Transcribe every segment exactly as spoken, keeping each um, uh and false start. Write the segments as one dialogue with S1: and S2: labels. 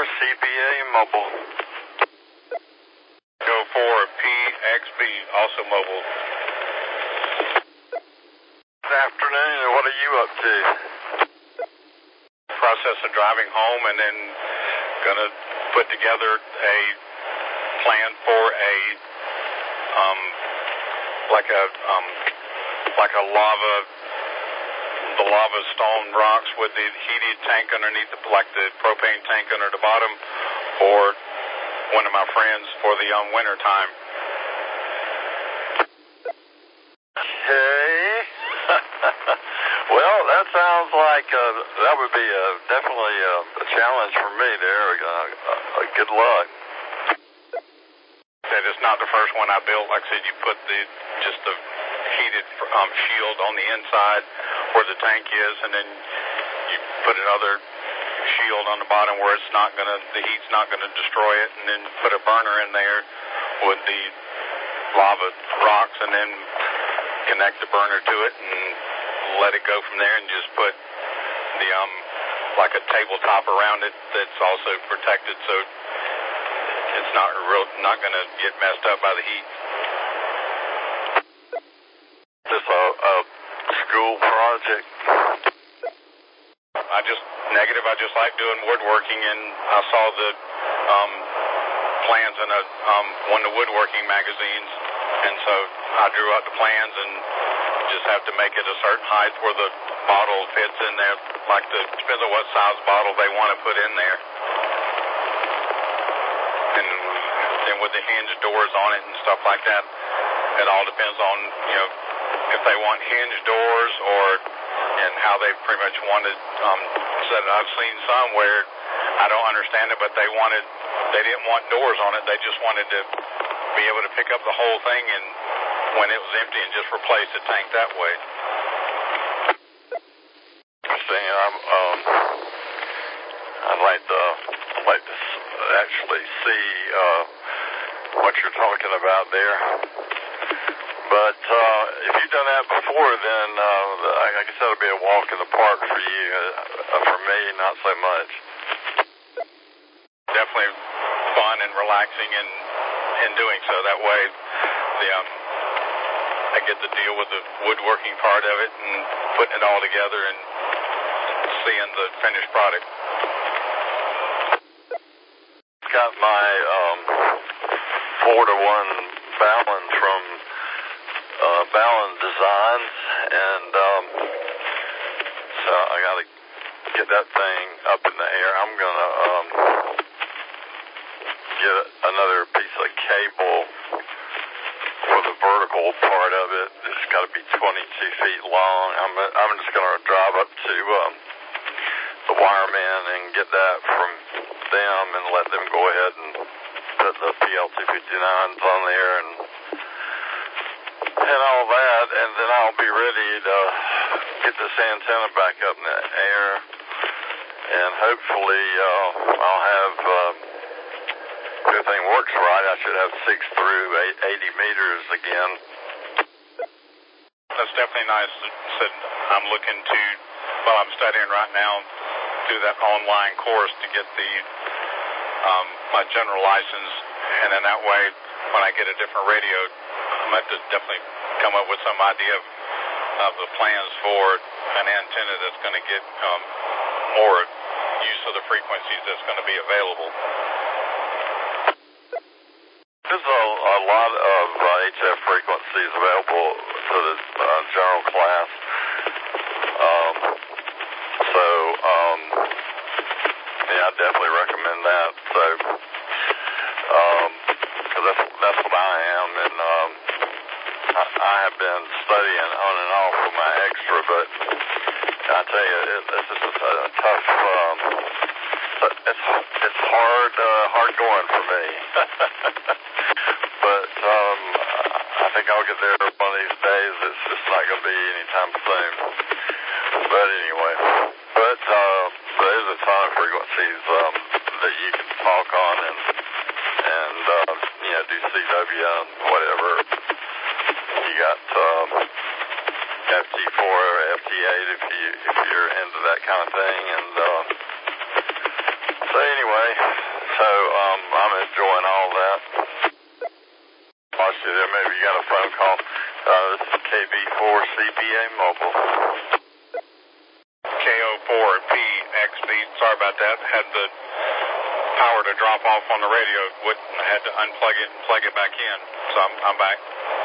S1: C B A mobile.
S2: Go for P X B, also mobile.
S1: Good afternoon, and what are you up to?
S2: Process of driving home and then gonna put together a plan for a, um, like a, um, like a lava, the lava stone rocks with the heated tank underneath, the, like the propane tank under the bottom, for one of my friends for the um, winter time.
S1: Okay. Well, that sounds like uh, that would be uh, definitely a, a challenge for me there. Uh, uh, good luck.
S2: That it's not the first one I built. Like I said, you put the just the heated um, shield on the inside where the tank is, and then you put another shield on the bottom where it's not gonna, the heat's not gonna destroy it, and then put a burner in there with the lava rocks, and then connect the burner to it and let it go from there, and just put the um like a tabletop around it that's also protected, so it's not real, not gonna get messed up by the heat.
S1: Just a, a school project.
S2: I just negative. I just like doing woodworking, and I saw the um, plans in a um, one of the woodworking magazines, and so I drew out the plans and just have to make it a certain height where the bottle fits in there. Like the depends on what size bottle they want to put in there, and then with the hinged doors on it and stuff like that, it all depends on, you know, if they want hinged doors or and how they pretty much wanted um, set it. I've seen some where I don't understand it, but they wanted, they didn't want doors on it. They just wanted to be able to pick up the whole thing and when it was empty and just replace the tank that way.
S1: Interesting. I'm, um, I'd like to, I'd like to actually see uh, what you're talking about there. But uh, if you've done that before, then uh, I guess that'll be a walk in the park for you. Uh, for me, not so much.
S2: Definitely fun and relaxing in, in doing so. That way, the, um, I get to deal with the woodworking part of it and putting it all together and seeing the finished product.
S1: Got my um, four to one balance from Uh, Ballon Designs, and um, so I got to get that thing up in the air. I'm going to um, get another piece of cable for the vertical part of it. It's got to be twenty-two feet long. I'm, I'm just going to drive up to um, the wireman and get that from them and let them go ahead and put the P L two fifty-nines on there and and all that, and then I'll be ready to get this antenna back up in the air, and hopefully uh, I'll have, uh, if everything works right, I should have six through eighty meters again.
S2: That's definitely nice. Said I'm looking to, well, I'm studying right now, do that online course to get the um, my general license, and then that way, when I get a different radio, I'm going to have to definitely come up with some idea of, of the plans for an antenna that's going to get um, more use of the frequencies that's going to be available.
S1: There's a, a lot of uh, H F frequencies available to the uh, general class. Um, so, um, yeah, I definitely recommend that. So, um, 'cause that's, that's what I am, and um, I, I have been studying on and off with my extra, but I tell you, it, it's just a, a tough, um, it's it's hard, uh, hard going for me. But um, I think I'll get there one of these days. It's just not going to be anytime soon. But anyway, but uh, there's a ton of frequencies um, that you can talk on and and uh, you know, do C W and whatever. You got um, F T four or F T eight if you if you're into that kind of thing, and uh, so anyway. enjoying all that. Watch you there. Maybe you got a phone call. Uh, this is K B four C B A Mobile.
S2: K O four P X B. Sorry about that. Had the power to drop off on the radio. Wouldn't, I had to unplug it and plug it back in. So I'm, I'm back.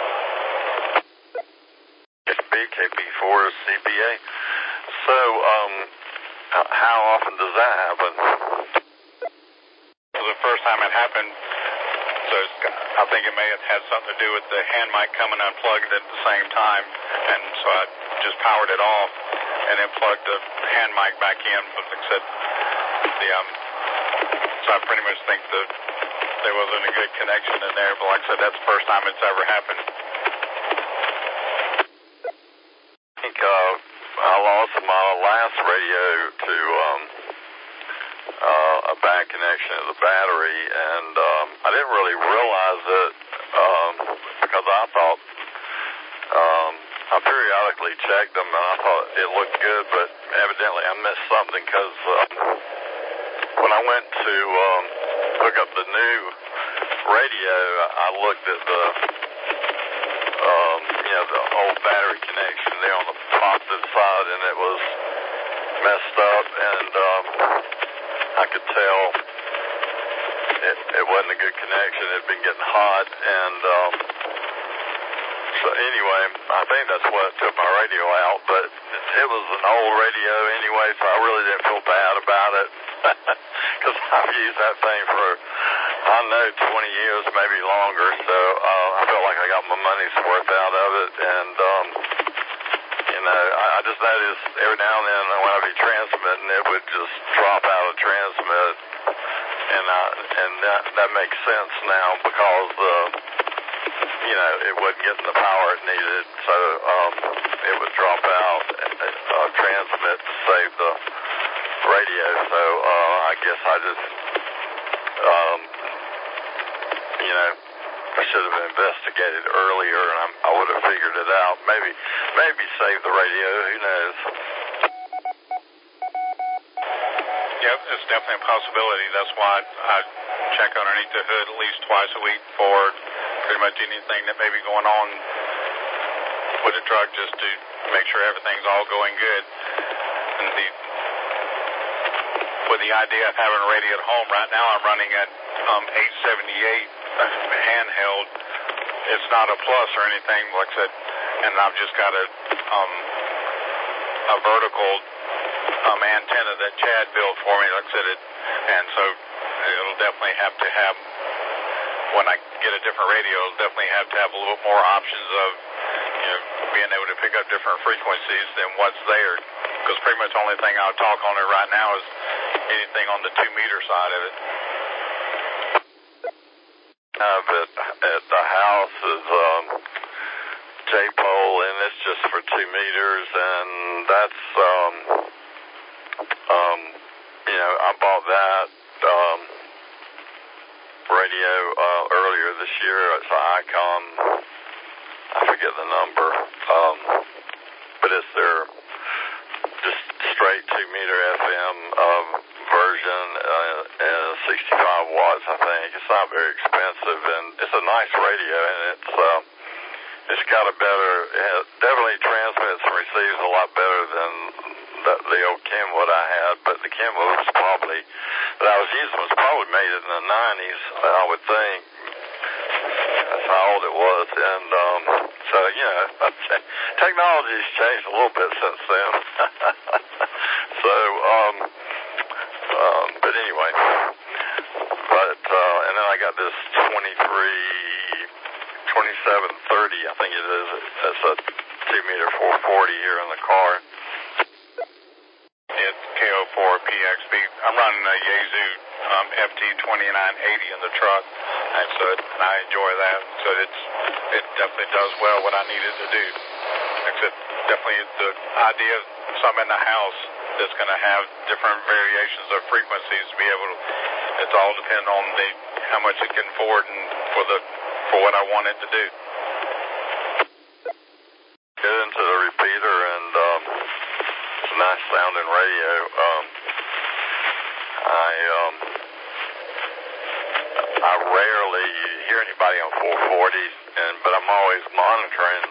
S1: K B four C B A. So, um, how often does that happen?
S2: For the first time it happened, so it's, I think it may have had something to do with the hand mic coming unplugged at the same time, and so I just powered it off and then plugged the hand mic back in. But like I said, the, um, so I pretty much think that there wasn't a good connection in there, but like I said, that's the first time it's ever happened.
S1: I think uh, I lost my last radio to um, uh, a bad connection of the battery, and um, I didn't really realize it um, because I thought um, I periodically checked them, and I thought it looked good, but evidently I missed something because uh, when I went to um, hook up the new radio, I looked at the Um, you know, the old battery connection there on the positive side, and it was messed up, and um, I could tell it, it wasn't a good connection. It had been getting hot, and um, so anyway, I think that's what took my radio out, but it was an old radio anyway, so I really didn't feel bad about it, because I've used that thing for, I don't know, twenty years, maybe longer, so uh, I felt like I got my money's worth out of it, and, um, you know, I, I just noticed every now and then when I'd be transmitting, it would just drop out of transmit, and, I, and that, that makes sense now because, uh, you know, it wasn't getting the power it needed, so um, it would drop out and uh, transmit to save the radio, so uh, I guess I just, um, you know, I should have investigated earlier, and I'm, I would have figured it out. Maybe, maybe save the radio. Who knows?
S2: Yep, it's definitely a possibility. That's why I check underneath the hood at least twice a week for pretty much anything that may be going on with the truck, just to make sure everything's all going good. And the with the idea of having a radio at home, right now I'm running at um, eight seventy-eight handheld. It's not a plus or anything, like I said, and I've just got a um, a vertical um, antenna that Chad built for me, like I said, it, and so it'll definitely have to have, when I get a different radio, it'll definitely have to have a little bit more options of, you know, being able to pick up different frequencies than what's there, because pretty much the only thing I'll talk on it right now is anything on the two meter side of it.
S1: Uh, but at the house is um, J-pole, and it's just for two meters, and that's, um, um, you know, I bought that um, radio uh, earlier this year. It's an Icom, I forget the number, um, but it's their just straight two meter F M um, version, uh, and sixty-five watts, I think. It's not very expensive, and it's a nice radio, and it's um, it's got a better, it definitely transmits and receives a lot better than the, the old Kenwood I had, but the Kenwood was probably, that I was using was probably made in the nineties, I would think. That's how old it was, and um, so, you know, technology's changed a little bit since then. so, um, um, but anyway, but, uh, and then I got this twenty-three, twenty-seven thirty, I think it is. It's a two meter four forty here in the car.
S2: It's K O four P X B. I'm running a Yaesu um, F T twenty-nine eighty in the truck, and so it, and I enjoy that. So it's it definitely does well what I needed to do. Except definitely the idea of something in the house that's going to have different variations of frequencies to be able to. It's all dependent on the how much it can afford and for the for what I want it to do.
S1: Get into the repeater, and um, it's a nice sounding radio. Um, I um, I rarely hear anybody on four forty, and but I'm always monitoring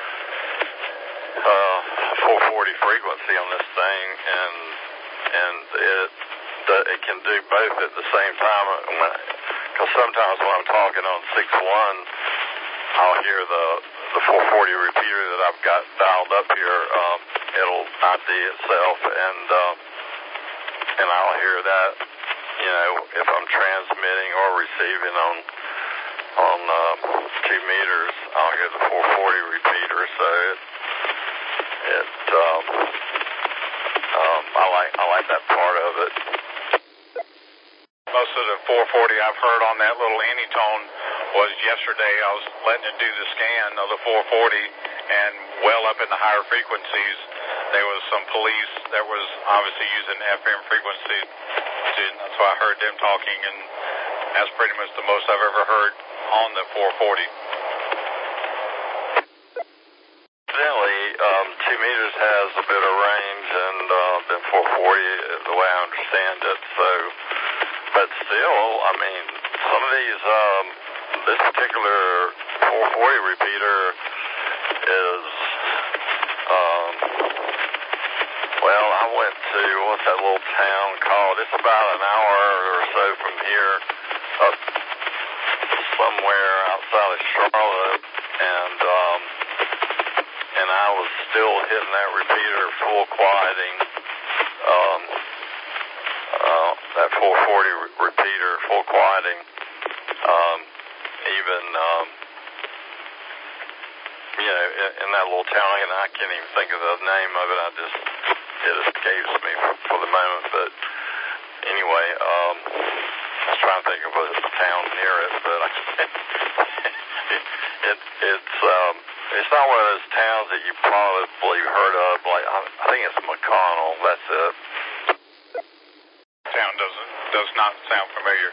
S1: uh, four forty frequency on this thing, and and it it can do both at the same time. Because sometimes when I'm talking on six one, I'll hear the the four forty repeater that I've got dialed up here. Um, it'll I D itself, and um, and I'll hear that. You know, if I'm transmitting or receiving on on uh, two meters, I'll hear the four forty repeater. So it it um, um, I like I like that part of it.
S2: Most of the four forty I've heard on that little Anytone was yesterday. I was letting it do the scan of the four forty, and well up in the higher frequencies, there was some police that was obviously using F M frequency. That's why I heard them talking, and that's pretty much the most I've ever heard on the four forty.
S1: Evidently, um, two meters has a bit of range, and uh, than four forty, the way I understand it. So, but still, I mean, some of these, um, this particular four forty repeater is, um, well, I went to, what's that little town called? It's about an hour or so from here, up somewhere outside of Charlotte, and, um, and I was still hitting that repeater full quieting, um, uh, that four forty re- repeater full quieting, um, even, um, you know, in, in that little town, and I can't even think of the name of it. I just, it escapes me for, for the moment. But anyway, um, I was trying to think of a, a town near it, but I, it, it, it's, um, it's not one of those towns that you probably heard of. Like I, I think it's McConnell. That's it.
S2: Town doesn't does not sound familiar.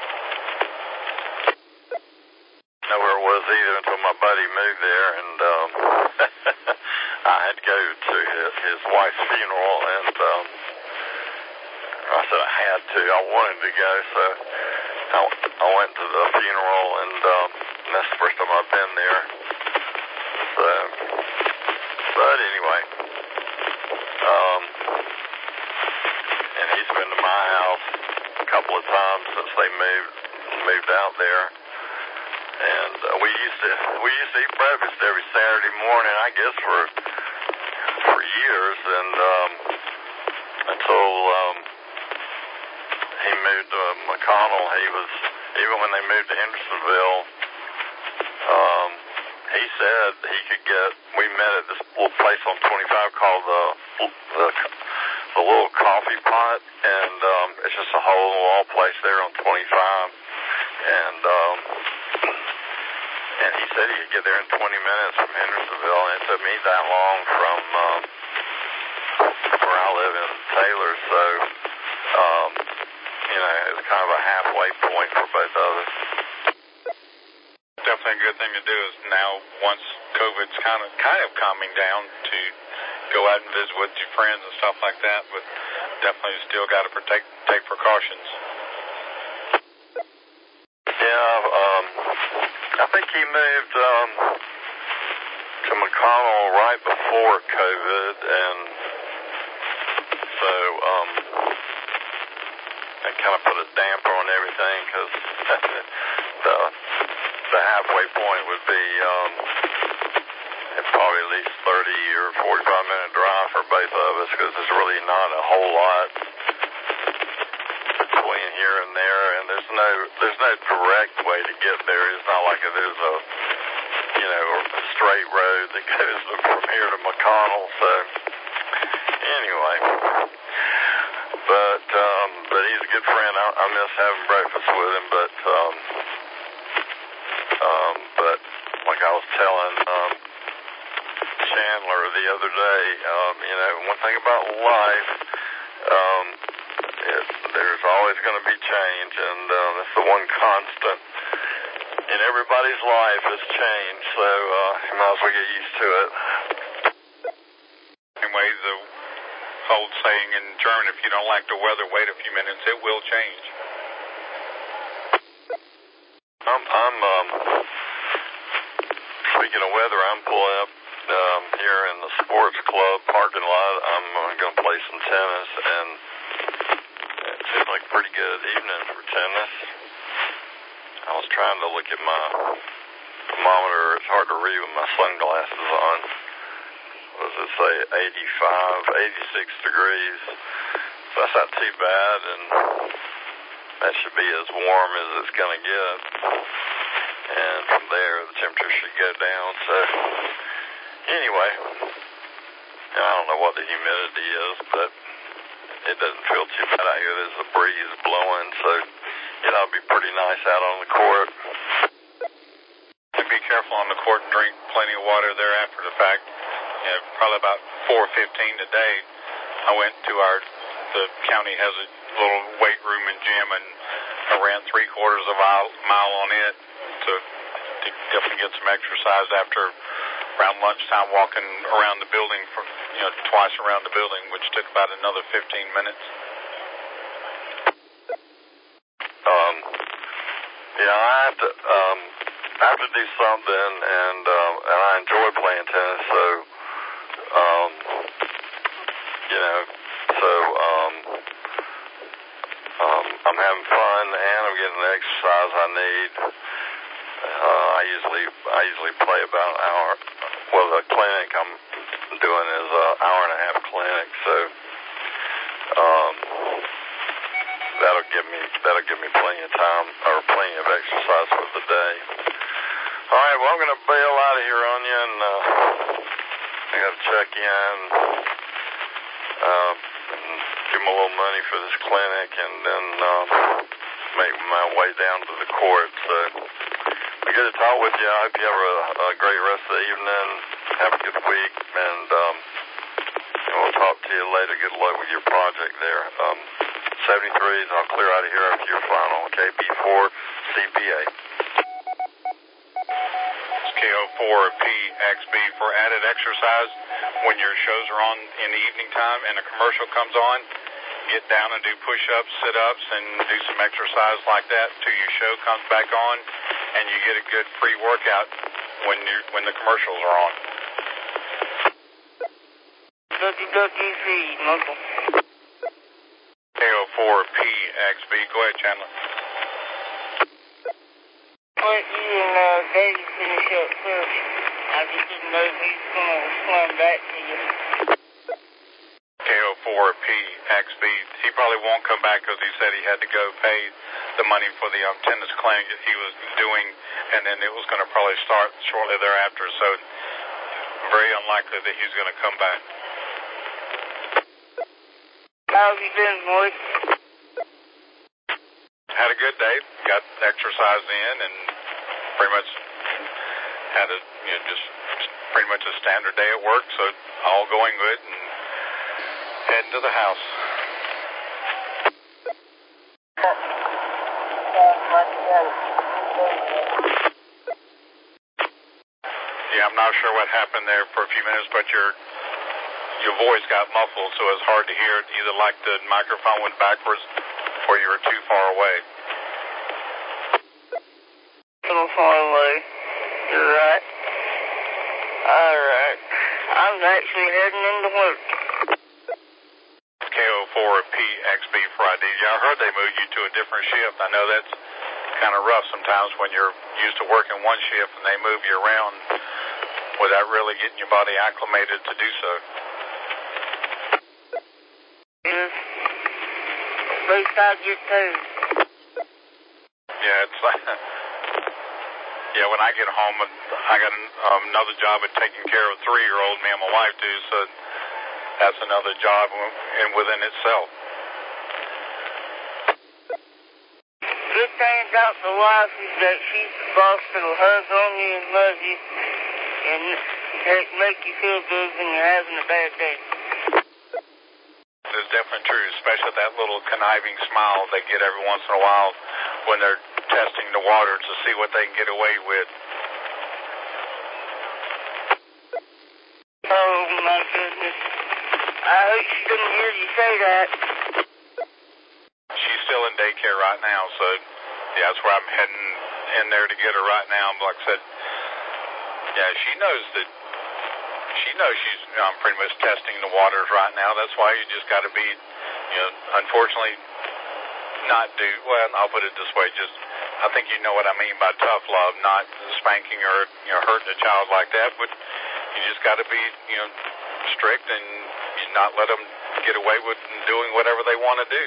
S1: Know where it was either until my buddy moved there, and um, I had to go to his, his wife's funeral, and um, I said I had to. I wanted to go, so I, I went to the funeral, and, um, and that's the first time I've been there. So, but anyway, um, and he's been to my house a couple of times since they moved moved out there. And uh, we used to we used to eat breakfast every Saturday morning, I guess for for years, and um, until um, he moved to McConnell. He was even when they moved to Hendersonville. Um, he said he could get. We met at this little place on twenty-five called the the, the little coffee pot, and um, it's just a hole in the wall place there on twenty-five, and. Um, And he said he could get there in twenty minutes from Hendersonville, and it took me that long from um, where I live in Taylor, so, um, you know, it was kind of a halfway point for both of us.
S2: Definitely a good thing to do is now, once COVID's kind of kind of calming down, to go out and visit with your friends and stuff like that, but definitely still got to take, take precautions.
S1: Yeah, um... I think he moved um, to McConnell right before COVID, and so um, that kind of put a damper on everything, because the the halfway point would be um, probably at least thirty or forty-five minute drive for both of us, because there's really not a whole lot between here and there, and there's no there's no direct way to get there. It's not like there's a you know a straight road that goes from here to McConnell. So anyway, but um, but he's a good friend. I, I miss having breakfast with him. But um, um, but like I was telling um, Chandler the other day, um, you know, one thing about life. Um, It, there's always going to be change, and uh, that's the one constant in everybody's life is change, so uh, you might as well get used to it.
S2: Anyway, the old saying in German, if you don't like the weather, wait a few minutes, it will change.
S1: weather, I'm pulling up um, here in the sports club parking lot. I'm uh, going to play some tennis, and it seems like a pretty good evening for tennis. I was trying to look at my thermometer. It's hard to read with my sunglasses on. What does it say? eighty-five, eighty-six degrees. So that's not too bad, and that should be as warm as it's going to get. And from there, the temperature should go down. So anyway, I don't know what the humidity is, but it doesn't feel too bad out here. There's a breeze blowing, so it ought to be pretty nice out on the court.
S2: And be careful on the court and drink plenty of water there after the fact. You know, probably about four fifteen today, I went to our, the county has a little weight room and gym, and I ran three quarters of a mile, mile on it to, to definitely get some exercise after around lunchtime, walking around the building for, you know, twice around the building, which took about another fifteen minutes.
S1: Um, yeah, I have to, um, I have to do something, and, um, and I enjoy playing tennis, so, um, you know, so, um, um, I'm having fun, and I'm getting the exercise I need. Uh, I usually, I usually play about an hour. Well, the clinic I'm doing is an hour and a half clinic, so, um, that'll give me, that'll give me plenty of time, or plenty of exercise for the day. All right, well, I'm going to bail out of here on you, and, uh, I got to check in, uh, and give them a little money for this clinic, and then, um, make my way down to the court. So, I good to talk with you. I hope you have a, a great rest of the evening. Have a good week, and, um, and we'll talk to you later. Good luck with your project there. Um, seventy-threes, I'll clear out of here after your final. K B four C B A.
S2: K O four P X B for added exercise. When your shows are on in the evening time and a commercial comes on, get down and do push-ups, sit-ups, and do some exercise like that till your show comes back on, and you get a good free workout when you when the commercials are on.
S3: W W Z, Michael.
S2: K O four P X B. Go ahead, Chandler.
S3: Let you and uh, Davey finish up first. I just didn't know if he was going to respond back to you.
S2: K O four P X B. He probably won't come back because he said he had to go pay the money for the um, tennis clinic that he was doing, and then it was going to probably start shortly thereafter, so very unlikely that he's going to come back.
S3: How have you been, boy?
S2: Had a good day. Got exercise in and pretty much had a, you know, just pretty much a standard day at work, so all going good, and heading to the house. Yeah, I'm not sure what happened there for a few minutes, but your your voice got muffled, so it's hard to hear it. Either like the microphone went backwards or you were too far away.
S3: A little far away. You're right. All right. I'm actually heading into work.
S2: K O four P X B Friday. Yeah, I heard they moved you to a different shift. I know that's kind of rough sometimes when you're used to working one shift and they move you around without really getting your body acclimated to do so.
S3: Yes. At least I get paid.
S2: Yeah, it's like, yeah, when I get home, I got um, another job at taking care of a three-year-old, me and my wife do, so that's another job in within itself.
S3: Good thing about the wife is that she's the boss that'll hug on you and love you and make you feel good when you're having a bad day.
S2: It's definitely true, especially that little conniving smile they get every once in a while when they're testing the water to see what they can get away with.
S3: Oh, my goodness. I hope she didn't hear you say that.
S2: She's still in daycare right now, so yeah, that's where I'm heading in there to get her right now. Like I said, Yeah, she knows that, she knows she's um, pretty much testing the waters right now. That's why you just got to be, you know, unfortunately not do, well, I'll put it this way, just, I think you know what I mean by tough love, not spanking or, you know, hurting a child like that, but you just got to be, you know, strict and you not let them get away with doing whatever they want to do.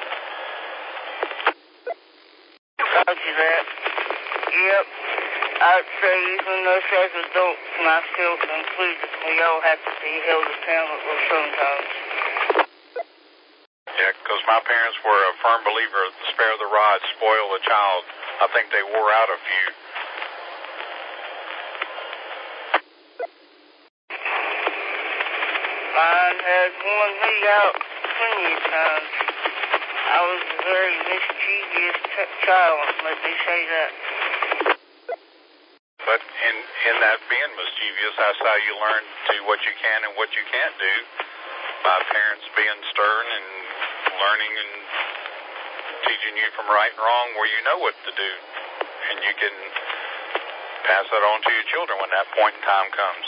S3: Roger that. Yep. I'd say even us as adults, and I still conclude that we all have to be held accountable sometimes.
S2: Yeah, because my parents were a firm believer of spare the rod, spoil the child. I think they wore out a few.
S3: Mine has worn me out plenty of times. I was a very mischievous t- child, let me say that.
S2: But in, in that being mischievous, that's how you learn to do what you can and what you can't do, by parents being stern and learning and teaching you from right and wrong where you know what to do. And you can pass that on to your children when that point in time comes.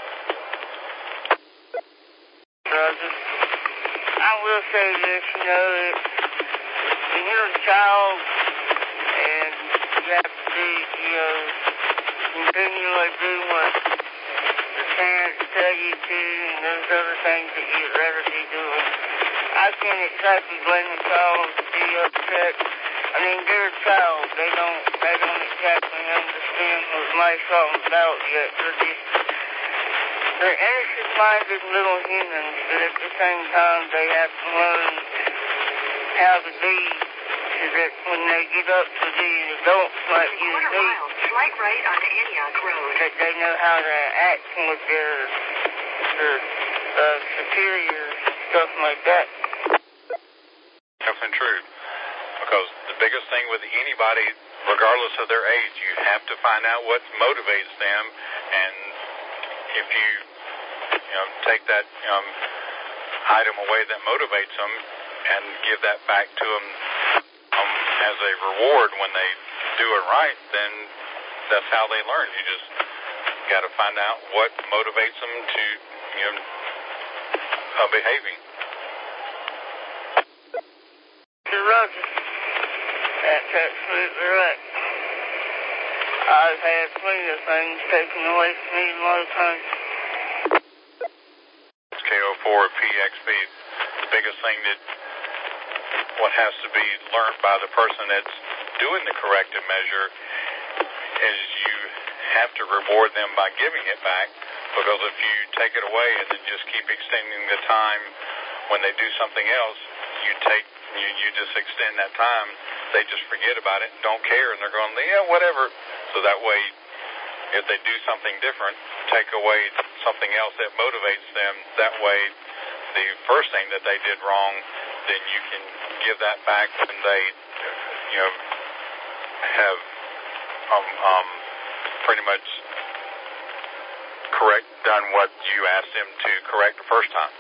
S3: Brother, I will say this, you know, that when you're a child and you have to do, you know, continually do what the parents tell you to, and those other things that you'd rather be doing, I can't exactly blame the child to be upset. I mean, they're a child. They don't, they don't exactly understand what life's all about yet. They're just, they're innocent-minded little humans, but at the same time, they have to learn how to be, so that when they get up to be adults like you and me,
S4: slight right on Antioch Road,
S3: that they know how to act with their, their uh, superiors and stuff like that.
S2: Definitely true. Because the biggest thing with anybody, regardless of their age, you have to find out what motivates them, and if you, you know, take that um, item away that motivates them and give that back to them um, as a reward when they do it right, then that's how they learn. You just got to find out what motivates them to, you know, uh, behaving.
S3: Roger. That's absolutely right. I've had plenty of things taken away from me a lot of times.
S2: K O four P X B, the biggest thing that what has to be learned by the person that's doing the corrective measure is you have to reward them by giving it back, because if you take it away and then just keep extending the time when they do something else, you take you, you just extend that time, they just forget about it and don't care, and they're going, yeah, whatever. So that way, if they do something different, take away something else that motivates them, that way the first thing that they did wrong, then you can give that back when they, you know, have um, um, pretty much correct done what you asked them to correct the first time.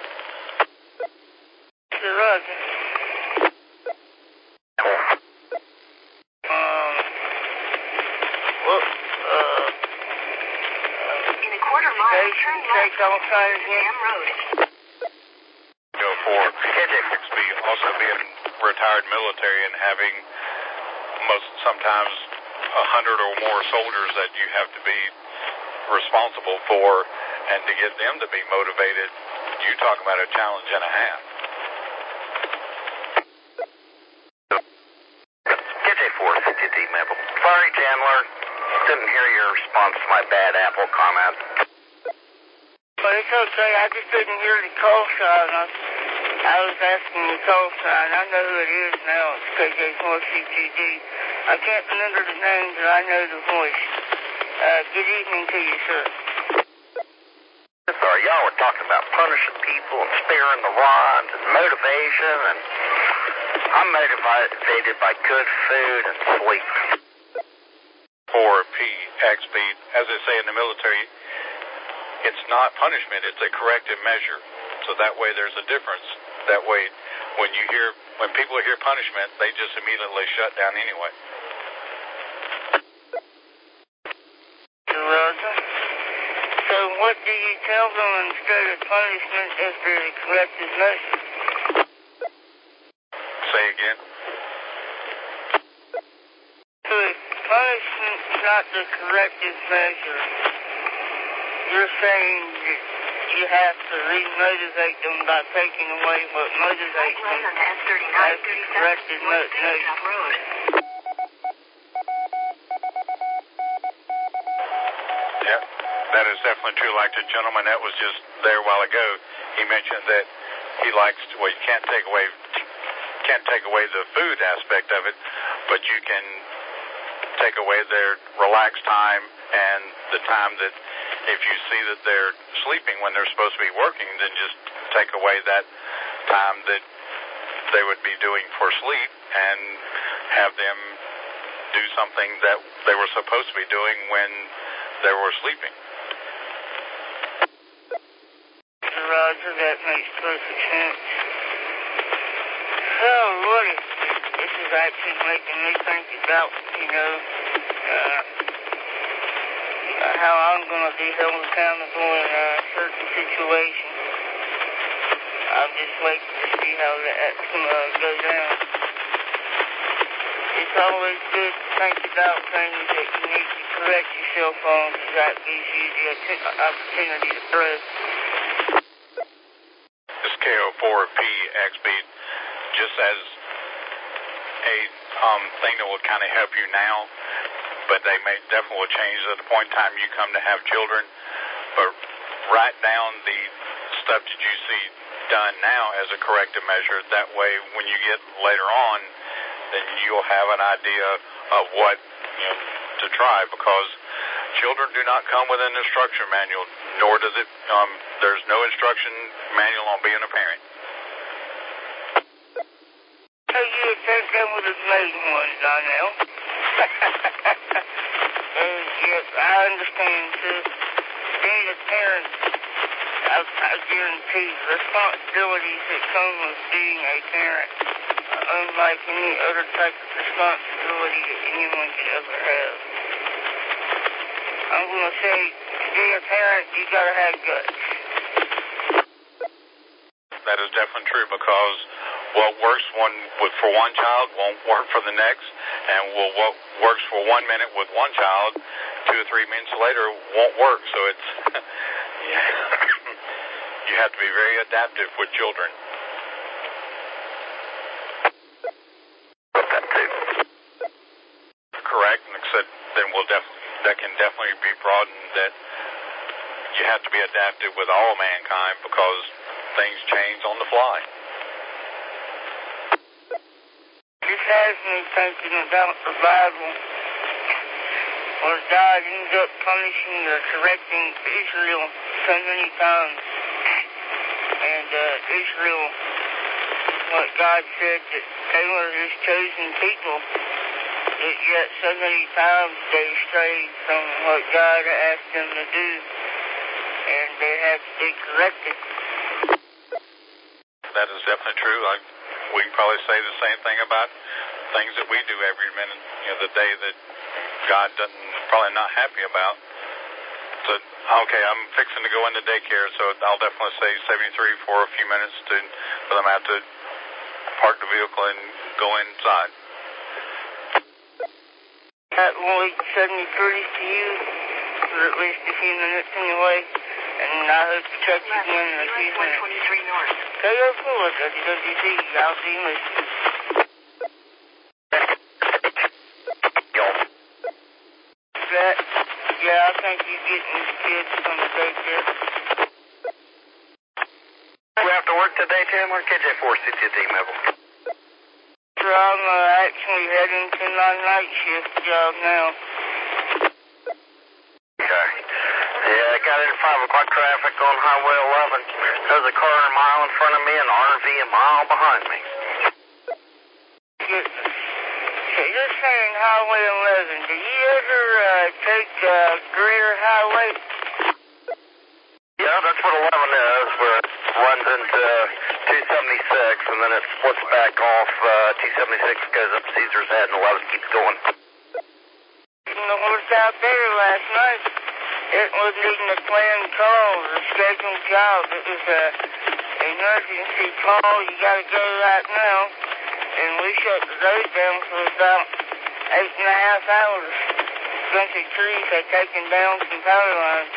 S3: Roger. Um, well, uh,
S4: in a quarter mile, turn left on Dam Road.
S2: Go for X B, also being retired military and having most sometimes a hundred or more soldiers that you have to be responsible for, and to get them to be motivated, you talk about a challenge and a half.
S5: Sorry, Chandler. Didn't hear your response to my bad apple comment.
S3: But it's okay. I just didn't hear the call sign. I, I was asking the call sign. I know who it is now. It's K J four C T D. I can't remember the name, but I know the voice. Uh, good evening to you, sir.
S5: Sorry, y'all were talking about punishing people and sparing the rods and motivation, and I'm motivated by good food and sleep.
S2: For P X B, as they say in the military, it's not punishment, it's a corrective measure. So that way there's a difference. That way when you hear, when people hear punishment, they just immediately shut down anyway.
S3: Roger. what do you tell them instead of punishment if they're the corrective measure?
S2: Say again?
S3: So if punishment's not the corrective measure, you're saying that you have to re-motivate them by taking away what motivates them as the corrective measure.
S2: Yep, that is definitely true. Like the gentleman that was just there a while ago, he mentioned that he likes to, well, you can't take away, can't take away the food aspect of it, but you can take away their relaxed time and the time that if you see that they're sleeping when they're supposed to be working, then just take away that time that they would be doing for sleep and have them do something that they were supposed to be doing when they were sleeping.
S3: Roger, that makes perfect sense. Oh, Lordy, this is actually making me think about, you know, uh, how I'm going to be held accountable in a certain situation. I'm just waiting to see how that's going to go down. It's always good to think about things that you need to correct yourself on, because that gives you the opportunity to grow.
S2: This K O four P X B, just as a um, thing that will kind of help you now, but they may definitely will change at the point in time you come to have children. But write down the stuff that you see done now as a corrective measure. That way, when you get later on, then you'll have an idea of what, you know, to try, because children do not come with an instruction manual, nor does it, um, there's no instruction manual on being a parent.
S3: So you would think that would have made one, Donnell. uh, yes, I understand, too. Being a parent, I, I guarantee the responsibilities that come with being a parent are unlike any other type of responsibility that anyone could ever have. I'm going to say, to be a parent, you got to have guts.
S2: That is definitely true, because what works one with for one child won't work for the next, and will, what works for one minute with one child, two or three minutes later won't work. So it's you have to be very adaptive with children. Correct, and except then we'll def- that can definitely be broadened, that you have to be adaptive with all mankind, because things change on the fly.
S3: This has me thinking about the Bible, where God ends up punishing or correcting Israel so many times. And uh, Israel, what God said, that they were His chosen people, that yet so many times they strayed from what God asked them to do, and they had to be corrected.
S2: That is definitely true. I, we can probably say the same thing about things that we do every minute, you know, the day that God doesn't, probably not happy about. So, okay, I'm fixing to go into daycare, so I'll definitely say seventy-three for a few minutes to, for them to have to park the vehicle and go inside.
S3: That will wait seventy-three to you for at least a few minutes anyway, and I hope to catch you again in a few minutes. K O four, W W C, I'll be listening. That, yeah, I think you're getting the kids from the daycare.
S5: We have to work today, Tim, or K J four C T D, Mabel?
S3: So I'm uh, actually heading to my night shift job now.
S5: Okay. Yeah, I got into five o'clock traffic on Highway eleven. There's a car a mile in front of me and an R V a mile behind me.
S3: You're, so you're saying Highway eleven. Do you ever uh, take uh, Greer Highway?
S5: Yeah, that's what eleven is, where it runs into two seventy-six, and then it splits back off. Uh, two seventy-six goes up Caesar's Head, and eleven keeps going.
S3: Getting the horse out there last night. It wasn't even a planned call, it was a scheduled job. It was a emergency call, you gotta go right now. And we shut the road down for about eight and a half hours. A bunch of trees had taken down some power lines.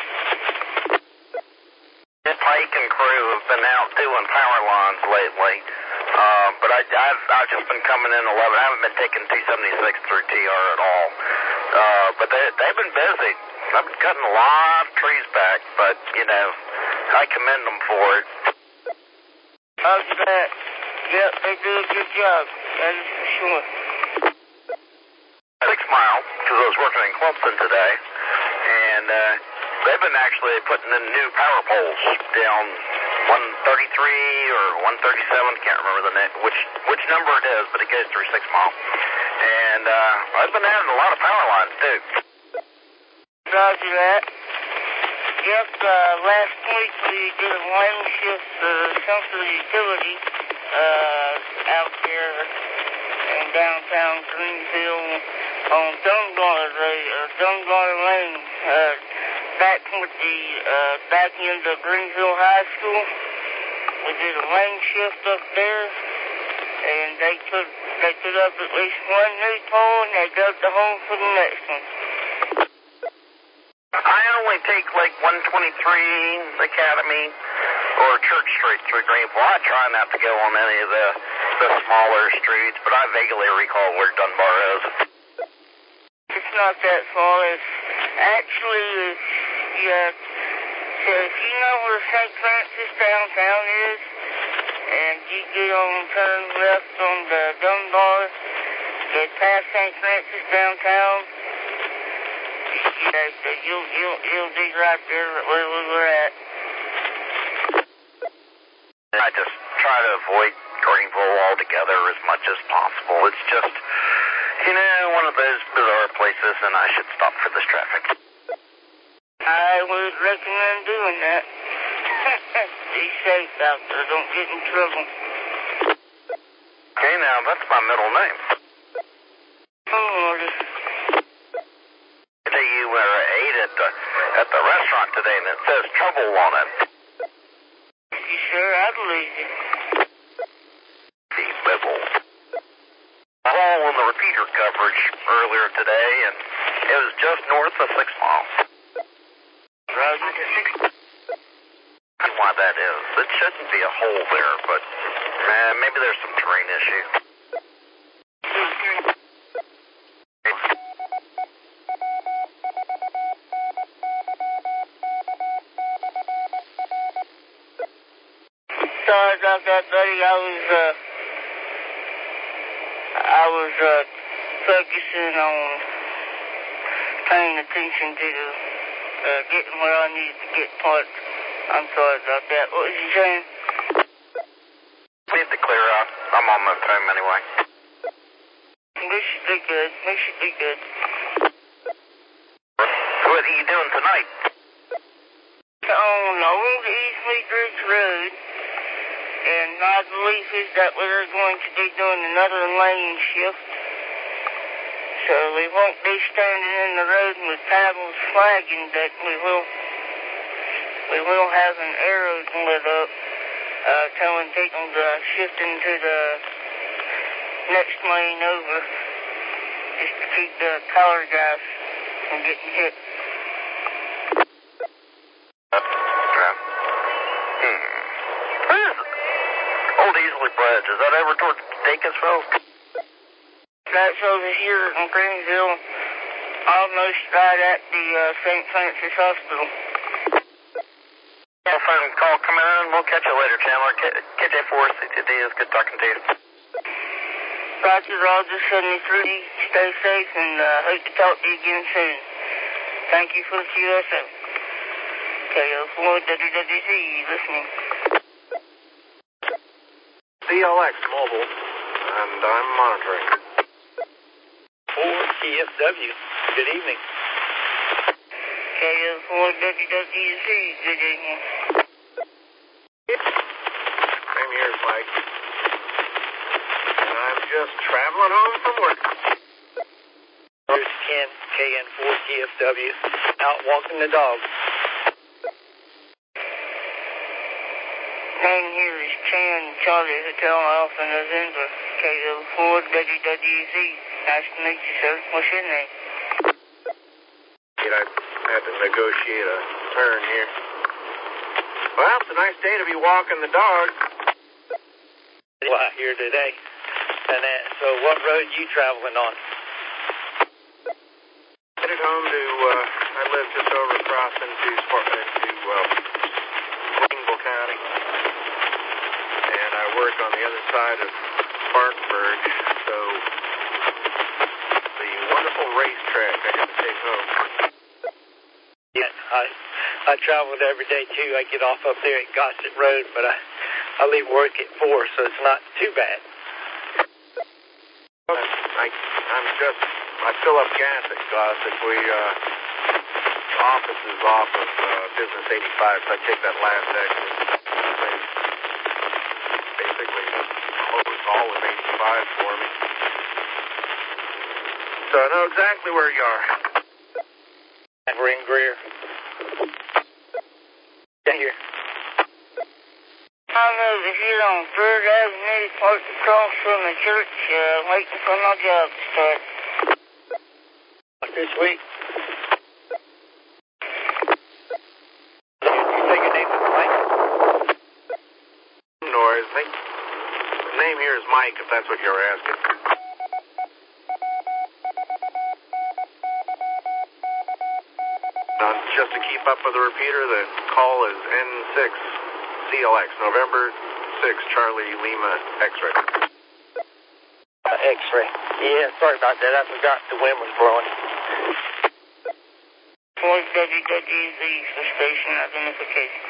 S5: Pike and crew have been out doing power lines lately. Uh, but I, I've, I've just been coming in eleven. I haven't been taking two seventy-six through T R at all. Uh, but they, they've been busy. I've been cutting a lot of trees back, but, you know, I commend them for it.
S3: How's that? Yep, they do a good job. That is for sure.
S5: Six Mile, because I was working in Clemson today, and uh, they've been actually putting in new power poles down one thirty-three or one thirty-seven, can't remember the name, which which number it is, but it goes through Six Mile. And uh, I've been adding a lot of power lines, too.
S3: Roger that. Yep, uh, last week we did a lane shift for some sort of utility uh, out there in downtown Greenville on Dunbar, uh, Dunbar Lane, uh, back with the uh, back end of Greenville High School. We did a lane shift up there, and they put they put up at least one new pole, and they dug the hole for the next one.
S5: I only take like one twenty-three Academy or Church Street through Greenville. I try not to go on any of the, the smaller streets, but I vaguely recall where Dunbar is.
S3: It's not that far. It's actually, it's, yeah, so if you know where Saint Francis downtown is, and you get on turn left on the Dunbar, get past Saint Francis downtown, yeah, so you'll, you'll, you'll be right there where we were at.
S5: I just try to avoid Greenville altogether as much as possible. It's just, you know, one of those bizarre places, and I should stop for this traffic.
S3: I would recommend doing that. Be safe out there. Don't get in trouble.
S5: Okay, now, that's my middle name.
S3: Oh, Lordy.
S5: You uh, ate at the, at the restaurant today, and it says trouble on it.
S3: You sure? I believe you.
S5: The level. I was on the repeater coverage earlier today, and it was just north of Six Mile.
S3: Roger.
S5: Why that is. It shouldn't be a hole there, but uh, maybe there's some terrain issue.
S3: Sorry about that, buddy. I was, uh, I was, uh, focusing on paying attention to, uh, getting where I needed to get parts. I'm sorry about that. What was you saying?
S5: Need to clear out. I'm on my phone anyway.
S3: We should be good. We should be good.
S5: What are you doing tonight?
S3: On Old East Ridge Road. And my belief is that we're going to be doing another lane shift. So we won't be standing in the road with paddles flagging, but we will we will have an arrow lit up uh, telling people to shift into the next lane over, just to keep the power guys from getting hit.
S5: Easley Bridge. Is that over towards Dacusville?
S3: That's over here in Greenville, almost right at the uh, Saint Francis Hospital.
S5: Cell phone call coming in. We'll catch you later, Chandler. K J four C T D is good talking to you.
S3: Roger, Roger, seventy-three. Stay safe, and uh, hope to talk to you again soon. Thank you for the Q S O. K O four W W Z, listening.
S6: C L X Mobile, and I'm monitoring. four T F W, good evening.
S3: K O four W W Z, good evening.
S6: Same here, Mike. And I'm just traveling home from work. Here's Ken, K K N four T F W, out walking the dog.
S3: Name here is Chan Charlie Hotel Alpha November, K O four W W Z. Nice to meet you, sir. What's your name?
S6: I had to negotiate a turn here. Well, it's a nice day to be walking the dog. Well, here today. And uh, so what road you traveling on? Headed home to, uh, I live just over across into, into uh, Greenville County. And I work on the other side of Spartanburg. So the wonderful racetrack I got to take home. Yeah, I I travel it every day too. I get off up there at Gossett Road, but I, I leave work at four, so it's not too bad. I, I'm just, I fill up gas at Gossett. We, uh, office is off of uh, Business eighty-five, so I take that last exit. Basically, close all of eighty-five for me. So I know exactly where you are. We're in Greer. Yeah, here.
S3: I'm over here on third Avenue, parked across from the church, uh, waiting for my job to start.
S6: This week? Did you say your name is Mike? No, I think the name here is Mike, if that's what you're asking. Now, just to keep up with the repeater, the call is N six C L X, November sixth, Charlie Lima X-ray. Uh, X-ray. Yeah, sorry about that. I forgot the wind was blowing.
S3: four W W Z for station identification.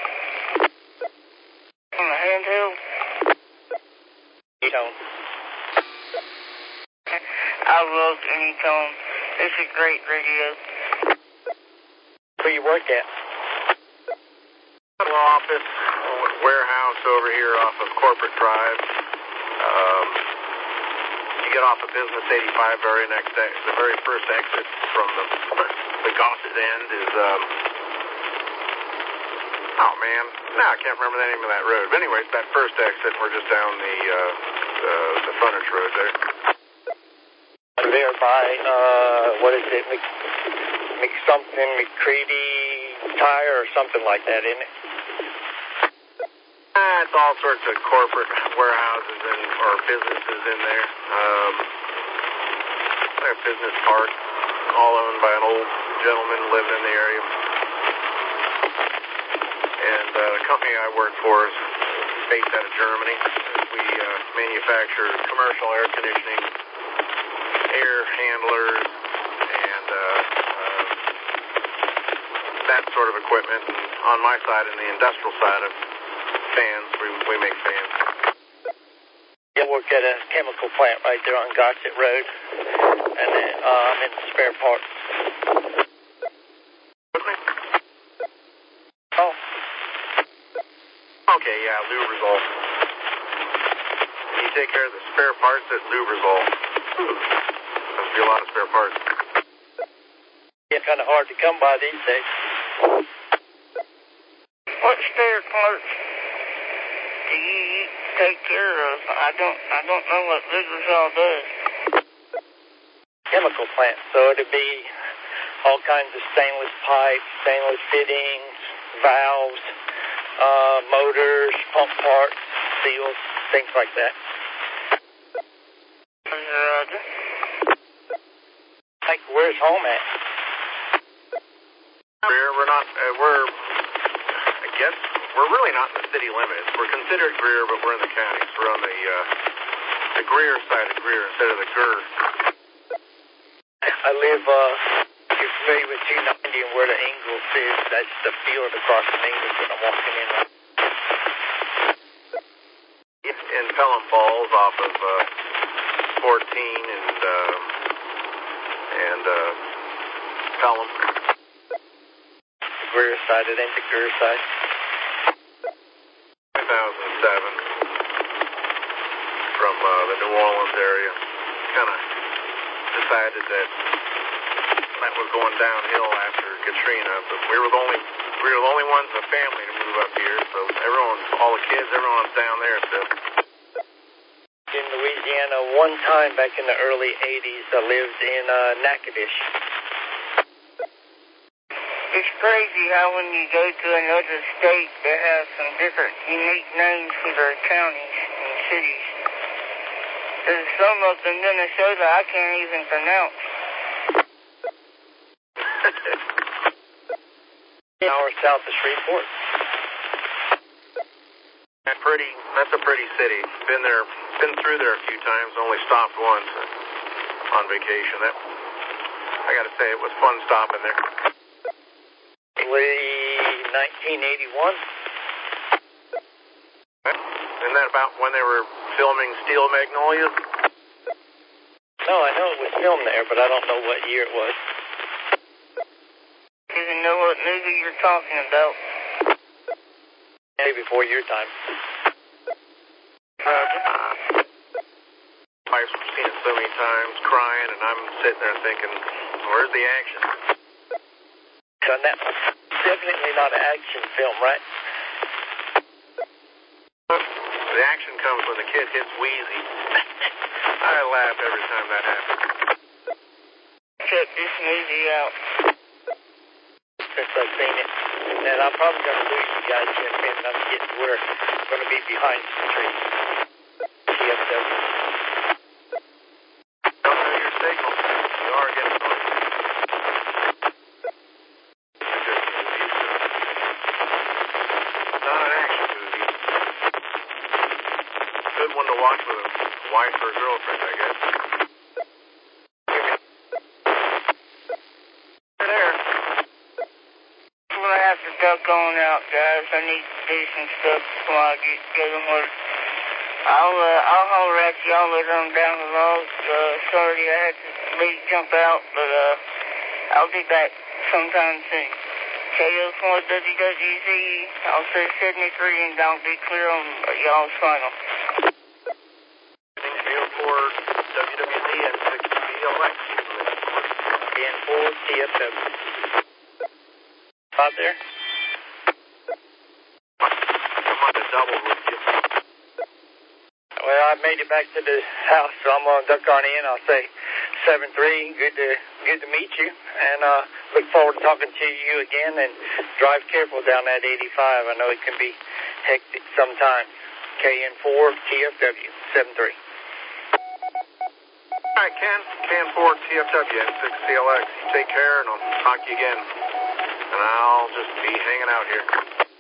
S3: On the handheld?
S6: You don't.
S3: I love any tone. It's a great radio.
S6: Where you work at? Office, warehouse over here off of Corporate Drive. Um, you get off of Business eighty-five, very next, the very first exit from the the Gossett end is, um, oh man, no, I can't remember the name of that road. But anyways, that first exit, we're just down the uh, the, the frontage road there. There by, uh, what is it, Mc, Mc something, McCready Tire or something like that, isn't it? Uh, it's all sorts of corporate warehouses and or businesses in there. Um, like a business park, all owned by an old gentleman living in the area. And uh, the company I work for is based out of Germany. We uh, manufacture commercial air conditioning, air handlers, and uh, uh, that sort of equipment. And on my side, in the industrial side of fans, we, we make fans. I work at a chemical plant right there on Gossett Road, and then uh, I'm in spare parts. Oh. Okay, yeah, Lubrizol. You take care of the spare parts at Lubrizol. Must be a lot of spare parts. Yeah, kind of hard to come by these days.
S3: What spare parts do you take care of? I don't I don't know what Lubrizol does.
S6: Chemical plant, so it'd be all kinds of stainless pipes, stainless fittings, valves, uh, motors, pump parts, seals, things like that.
S3: Roger.
S6: Like, where's home at? We're, we're not, uh, we're, I guess, we're really not in the city limits. We're considered Greer, but we're in the counties. We're on the, uh, the Greer side of Greer instead of the Gur. I live, uh, you're familiar with two ninety and where the Ingalls is. That's the field across from Ingalls that I'm walking in. In Pelham Falls off of, uh, fourteen and, uh, and, uh, Pelham. The Greer side, it ain't the Greer side. two thousand seven, from, uh, the New Orleans area. Kind of decided that that was going downhill after Katrina, but we were the only we were the only ones in the family to move up here, so everyone, all the kids, everyone's down there still.
S7: In Louisiana, one time back in the early eighties, I lived in uh, Natchitoches.
S3: It's crazy how when you go to another state, they have some different unique names for their counties and cities. There's some up in Minnesota I can't even pronounce.
S7: An hour south of Shreveport.
S6: That's pretty. That's a pretty city. Been there, been through there a few times. Only stopped once on vacation. That I got to say, it was fun stopping there.
S7: nineteen eighty-one.
S6: Isn't that about when they were filming Steel Magnolias?
S7: No, I know it was filmed there, but I don't know what year it was.
S3: Do you know what movie you're talking about?
S7: Maybe before your time.
S6: Uh, I've seen it so many times, crying, and I'm sitting there thinking, where's the action?
S7: So that's definitely not an action film, right?
S6: The action comes when the kid hits Wheezy. I laugh every time that happens.
S3: Check this movie out.
S7: Since I've seen it. And I'm probably going to lose you guys here in a minute. I'm getting to where I'm going to be behind some trees. T F W.
S6: Don't know your signal. You are getting noise. Not an action movie. Good one to watch with a wife or a girlfriend, I guess. You're there.
S3: I'm going to have to duck on out, guys. I need to do some stuff before I get go to work. I'll, uh, I'll holler at y'all later on down the road. Uh, sorry I had to leave, jump out, but uh, I'll be back sometime soon. K O four W W Z, also seventy-three, and don't be clear on y'all's final.
S6: K O four W W Z and six C L X.
S7: And four T F W. Out there?
S6: I'm on the double with you.
S7: Well, I made it back to the house, so I'm going to duck on in. I'll say seven three, good to good to meet you, and uh, look forward to talking to you again, and drive careful down that eighty-five. I know it can be hectic sometimes. K N four T F W, seven three.
S6: All right, Ken. K N four T F W and six C L X. You take care, and I'll talk to you again. And I'll just be hanging out here.